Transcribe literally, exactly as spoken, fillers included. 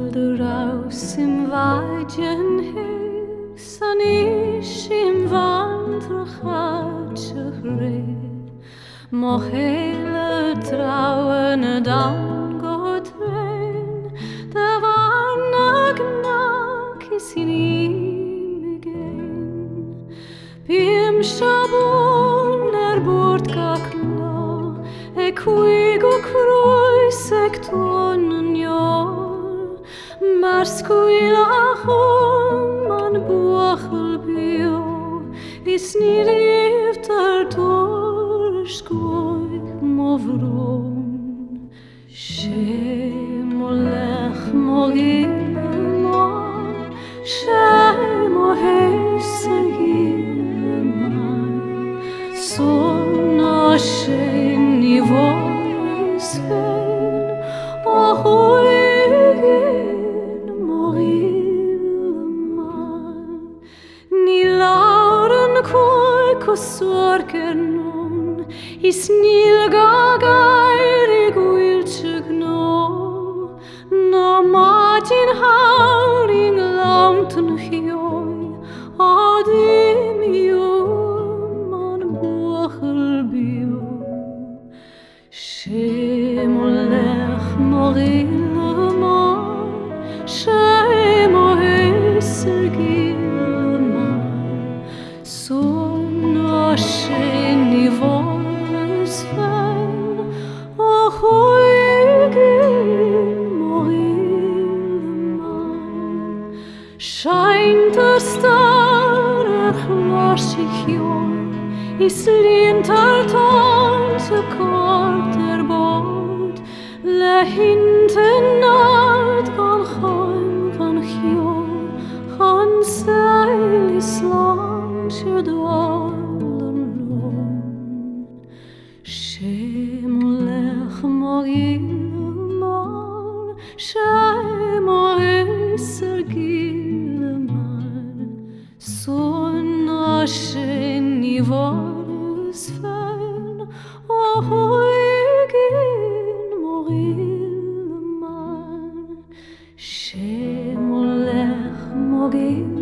raus im weiten Hus, an ich im Wandrachatje red, mo hele trauen dan Gott rein, der war gnak is in ihm gehen. Bim Shabon er bord kakla, e kuigo kruisek tonen yor, Mars kuilachon man buachel bio, is ni lieftar torskoy movron. Shem olech mogilma, Shem ohesegilma, son Hashem nivos ven, ahoygin mogilma. Ni lauren koi kosorkenon, is nil gagairig wilchegno, na matin hauring launten hioi, adim yom man buachel bio. Shem olech mogilma, Shem ohesegilma, son Hashem nivos ven, ahoygin mogilma. Scheint der star erchlashich yor, is lintar tante korter bord, le hinten nard gan choim gan chior, gan seil islam shudalen lon. Shem olech mogilma, Shem ohesegilma, son Hashem nivos ven, ahoygin mogilma. Shem olech mogilma,